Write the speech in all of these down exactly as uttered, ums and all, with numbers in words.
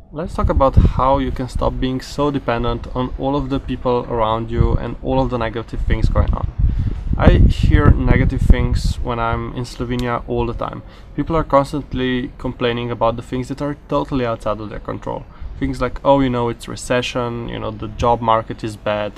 Let's talk about how you can stop being so dependent on all of the people around you and all of the negative things going on. I hear negative things when I'm in Slovenia all the time. People are constantly complaining about the things that are totally outside of their control. Things like, oh, you know, it's recession, you know, the job market is bad,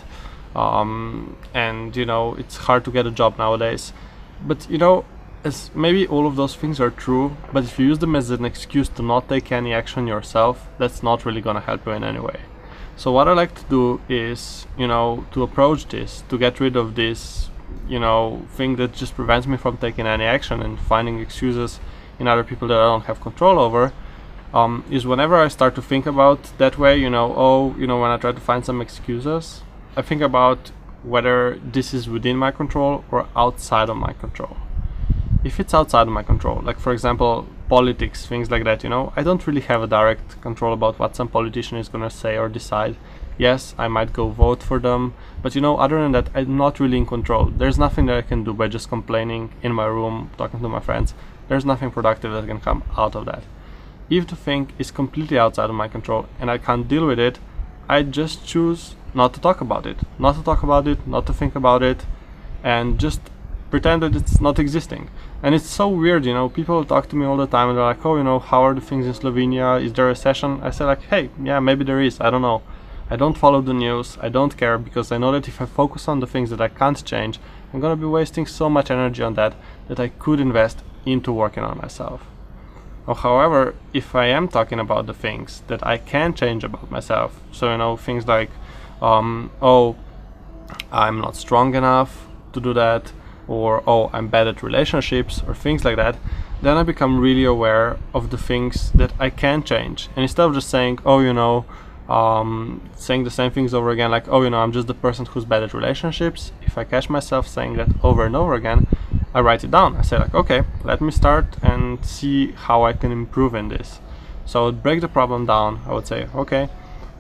um, and, you know, it's hard to get a job nowadays. But, you know, as maybe all of those things are true, but if you use them as an excuse to not take any action yourself, that's not really gonna help you in any way. So what I like to do is, you know, to approach this, to get rid of this, you know, thing that just prevents me from taking any action and finding excuses in other people that I don't have control over, um, is whenever I start to think about that way, you know, oh, you know, when I try to find some excuses, I think about whether this is within my control or outside of my control. If it's outside of my control, like for example politics, things like that, you know, I don't really have a direct control about what some politician is gonna say or decide. Yes, I might go vote for them, but you know, other than that, I'm not really in control. There's nothing that I can do by just complaining in my room, talking to my friends. There's nothing productive that can come out of that. If the thing is completely outside of my control and I can't deal with it, I just choose not to talk about it, not to talk about it, not to think about it, and just pretend that it's not existing. And it's so weird, you know, people talk to me all the time and they're like, oh, you know, how are the things in Slovenia? Is there a recession? I say like, hey, yeah, maybe there is, I don't know. I don't follow the news, I don't care, because I know that if I focus on the things that I can't change, I'm gonna be wasting so much energy on that that I could invest into working on myself. Or however, if I am talking about the things that I can change about myself, so you know, things like, um, oh, I'm not strong enough to do that, or oh, I'm bad at relationships, or things like that, then I become really aware of the things that I can change. And instead of just saying, oh, you know, um, saying the same things over again, like, oh, you know, I'm just the person who's bad at relationships, if I catch myself saying that over and over again, I write it down. I say like, okay, let me start and see how I can improve in this. So I would break the problem down. I would say, okay,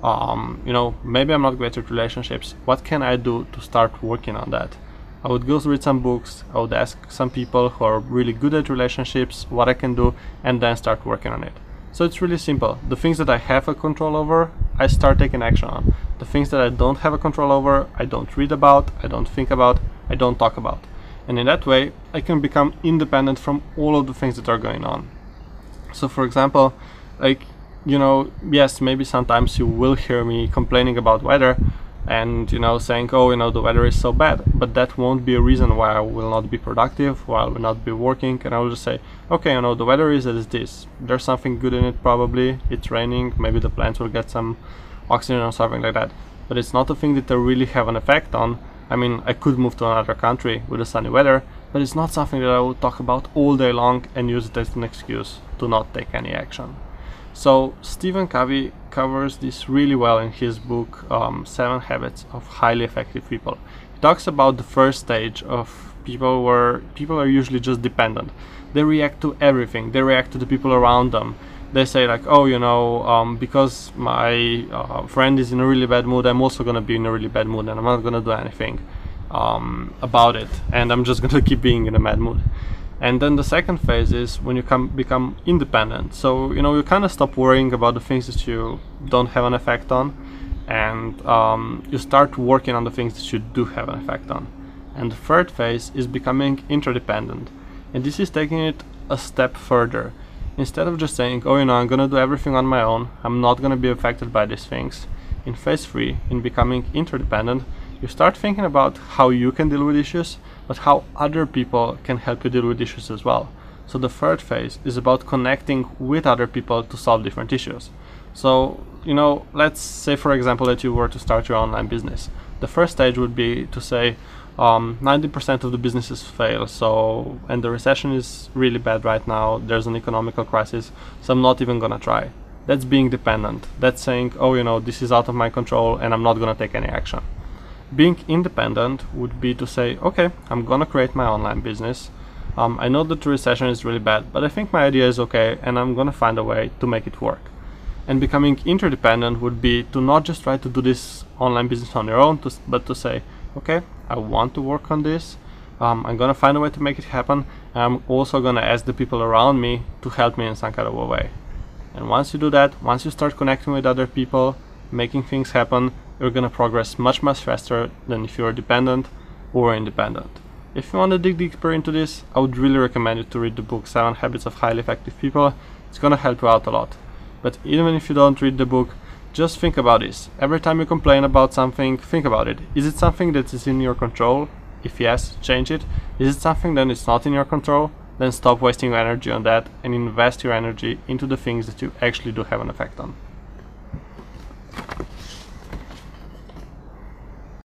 um, you know, maybe I'm not great at relationships. What can I do to start working on that? I would go read some books, I would ask some people who are really good at relationships what I can do, and then start working on it. So it's really simple. The things that I have a control over, I start taking action on. The things that I don't have a control over, I don't read about, I don't think about, I don't talk about. And in that way, I can become independent from all of the things that are going on. So for example, like, you know, yes, maybe sometimes you will hear me complaining about weather, and you know, saying, oh, you know, the weather is so bad, but that won't be a reason why I will not be productive, why I will not be working. And I will just say, okay, you know, the weather is as this, there's something good in it, probably it's raining, maybe the plants will get some oxygen or something like that, but it's not a thing that I really have an effect on. I mean, I could move to another country with a sunny weather, but it's not something that I would talk about all day long and use it as an excuse to not take any action. So Stephen Covey covers this really well in his book um, Seven Habits of Highly Effective People. He talks about the first stage of people where people are usually just dependent. They react to everything. They react to the people around them. They say like, oh, you know, um, because my uh, friend is in a really bad mood, I'm also gonna be in a really bad mood, and I'm not gonna do anything um, about it, and I'm just gonna keep being in a bad mood. And then the second phase is when you come become independent. So, you know, you kind of stop worrying about the things that you don't have an effect on, and um, you start working on the things that you do have an effect on. And the third phase is becoming interdependent. And this is taking it a step further. Instead of just saying, oh, you know, I'm gonna do everything on my own, I'm not gonna be affected by these things. In phase three, in becoming interdependent, you start thinking about how you can deal with issues, but how other people can help you deal with issues as well. So the third phase is about connecting with other people to solve different issues. So, you know, let's say for example that you were to start your online business. The first stage would be to say um, ninety percent of the businesses fail, so, and the recession is really bad right now, there's an economical crisis, so I'm not even gonna try. That's being dependent. That's saying, oh, you know, this is out of my control and I'm not gonna take any action. Being independent would be to say, okay, I'm gonna create my online business. Um, I know that the recession is really bad, but I think my idea is okay and I'm gonna find a way to make it work. And becoming interdependent would be to not just try to do this online business on your own, to, but to say, okay, I want to work on this, um, I'm gonna find a way to make it happen, and I'm also gonna ask the people around me to help me in some kind of a way. And once you do that, once you start connecting with other people, making things happen, you're gonna progress much much faster than if you're dependent or independent. If you want to dig deeper into this, I would really recommend you to read the book Seven Habits of Highly Effective People. It's gonna help you out a lot. But even if you don't read the book, just think about this. Every time you complain about something, think about it. Is it something that is in your control? If yes, change it. Is it something that is not in your control? Then stop wasting your energy on that and invest your energy into the things that you actually do have an effect on.